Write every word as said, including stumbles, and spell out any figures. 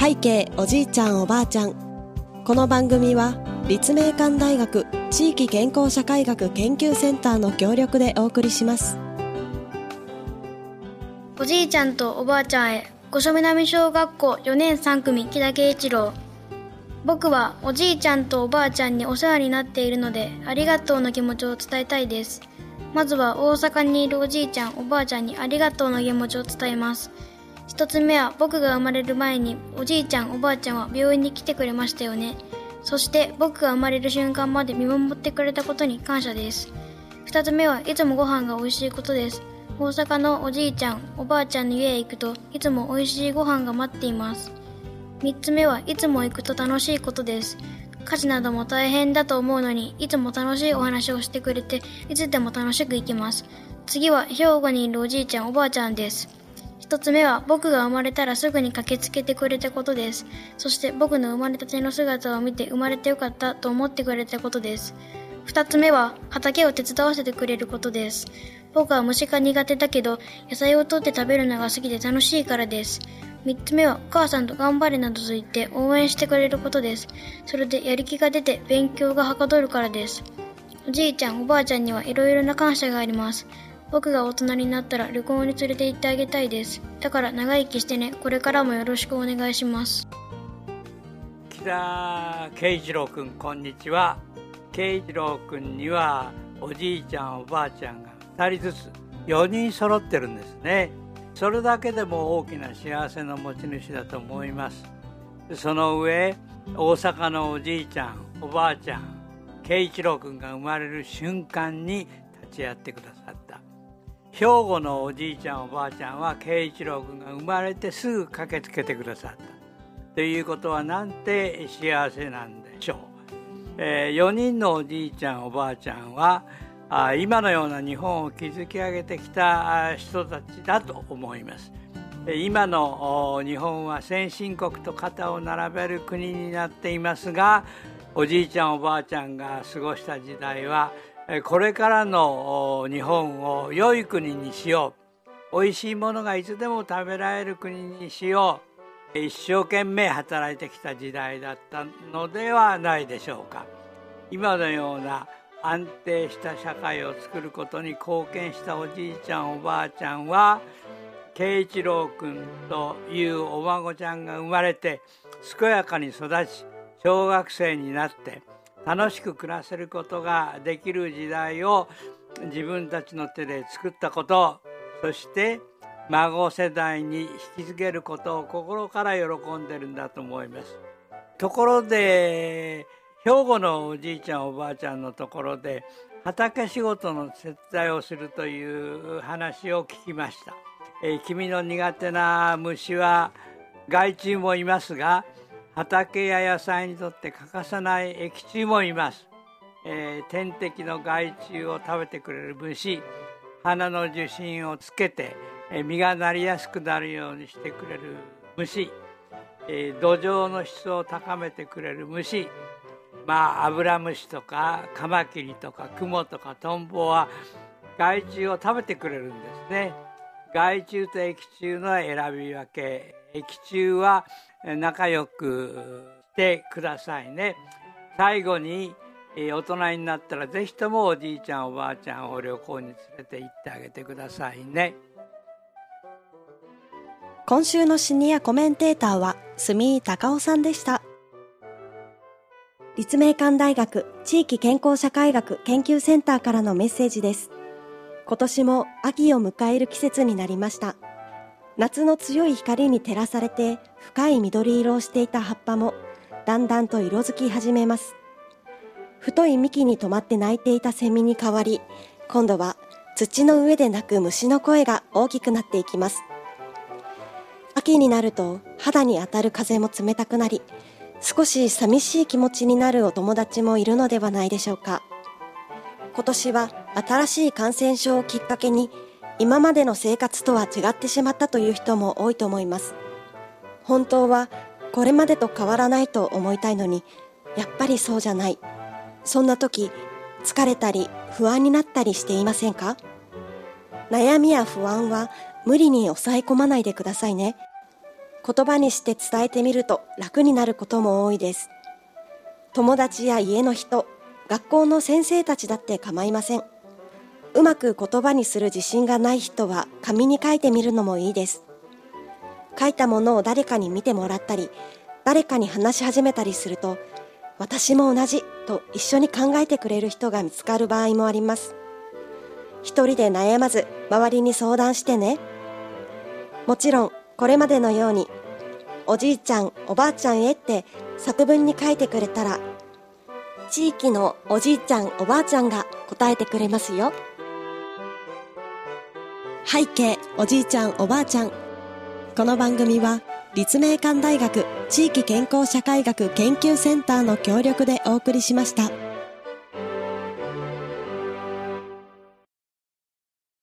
背景おじいちゃんおばあちゃん。この番組は立命館大学地域健康社会学研究センターの協力でお送りします。 おじいちゃんとおばあちゃんへ。五所南小学校よねんさん組木田圭一郎。僕はおじいちゃんとおばあちゃんにお世話になっているので、ありがとうの気持ちを伝えたいです。まずは大阪にいるおじいちゃんおばあちゃんにありがとうの気持ちを伝えます。一つ目は、僕が生まれる前におじいちゃんおばあちゃんは病院に来てくれましたよね。そして僕が生まれる瞬間まで見守ってくれたことに感謝です。二つ目は、いつもご飯が美味しいことです。大阪のおじいちゃんおばあちゃんの家へ行くと、いつも美味しいご飯が待っています。三つ目は、いつも行くと楽しいことです。家事なども大変だと思うのに、いつも楽しいお話をしてくれて、いつでも楽しく行きます。次は兵庫にいるおじいちゃんおばあちゃんです。一つ目は、僕が生まれたらすぐに駆けつけてくれたことです。そして僕の生まれたての姿を見て生まれてよかったと思ってくれたことです。二つ目は、畑を手伝わせてくれることです。僕は虫が苦手だけど、野菜を取って食べるのが好きで楽しいからです。三つ目は、お母さんと頑張れなどと言って応援してくれることです。それでやる気が出て勉強がはかどるからです。おじいちゃんおばあちゃんにはいろいろな感謝があります。僕が大人になったら旅行に連れて行ってあげたいです。だから長生きしてね。これからもよろしくお願いします。 木田圭一郎くん、こんにちは。圭一郎くんにはおじいちゃんおばあちゃんがふたりずつよにん揃ってるんですね。それだけでも大きな幸せの持ち主だと思います。その上、大阪のおじいちゃんおばあちゃん圭一郎くんが生まれる瞬間に立ち会ってくださった。兵庫のおじいちゃんおばあちゃんは圭一郎くんが生まれてすぐ駆けつけてくださったということは、なんて幸せなんでしょう。えー、よにんのおじいちゃんおばあちゃんはあ今のような日本を築き上げてきた人たちだと思います。今の日本は先進国と肩を並べる国になっていますが、おじいちゃんおばあちゃんが過ごした時代はこれからの日本を良い国にしよう、美味しいものがいつでも食べられる国にしよう、一生懸命働いてきた時代だったのではないでしょうか。今のような安定した社会を作ることに貢献したおじいちゃんおばあちゃんは、圭一郎くんというお孫ちゃんが生まれて健やかに育ち、小学生になって楽しく暮らせることができる時代を自分たちの手で作ったこと、そして孫世代に引き継げることを心から喜んでるんだと思います。ところで、兵庫のおじいちゃんおばあちゃんのところで畑仕事の手伝いをするという話を聞きました。えー、君の苦手な虫は害虫もいますが、畑や野菜にとって欠かさない益虫もいます。えー、天敵の害虫を食べてくれる虫、花の受信をつけて、えー、実がなりやすくなるようにしてくれる虫、えー、土壌の質を高めてくれる虫、まあアブラムシとかカマキリとかクモとかトンボは害虫を食べてくれるんですね。害虫と益虫の選び分け、益虫は仲良くしてくださいね。最後に大人になったらぜひともおじいちゃんおばあちゃんを旅行に連れて行ってあげてくださいね。 今週のシニアコメンテーターは住井隆夫さんでした。立命館大学地域健康社会学研究センターからのメッセージです。今年も秋を迎える季節になりました。夏の強い光に照らされて深い緑色をしていた葉っぱもだんだんと色づき始めます。太い幹に止まって鳴いていたセミに代わり、今度は土の上で鳴く虫の声が大きくなっていきます。秋になると肌に当たる風も冷たくなり、少し寂しい気持ちになるお友達もいるのではないでしょうか。今年は新しい感染症をきっかけに今までの生活とは違ってしまったという人も多いと思います。本当はこれまでと変わらないと思いたいのに、やっぱりそうじゃない。そんな時、疲れたり不安になったりしていませんか？悩みや不安は無理に抑え込まないでくださいね。 言葉にして伝えてみると楽になることも多いです。友達や家の人、学校の先生たちだって構いません。うまく言葉にする自信がない人は紙に書いてみるのもいいです。書いたものを誰かに見てもらったり、誰かに話し始めたりすると、私も同じと一緒に考えてくれる人が見つかる場合もあります。一人で悩まず周りに相談してね。もちろんこれまでのようにおじいちゃんおばあちゃんへって作文に書いてくれたら、地域のおじいちゃんおばあちゃんが答えてくれますよ。背景おじいちゃんおばあちゃん。この番組は立命館大学地域健康社会学研究センターの協力でお送りしました。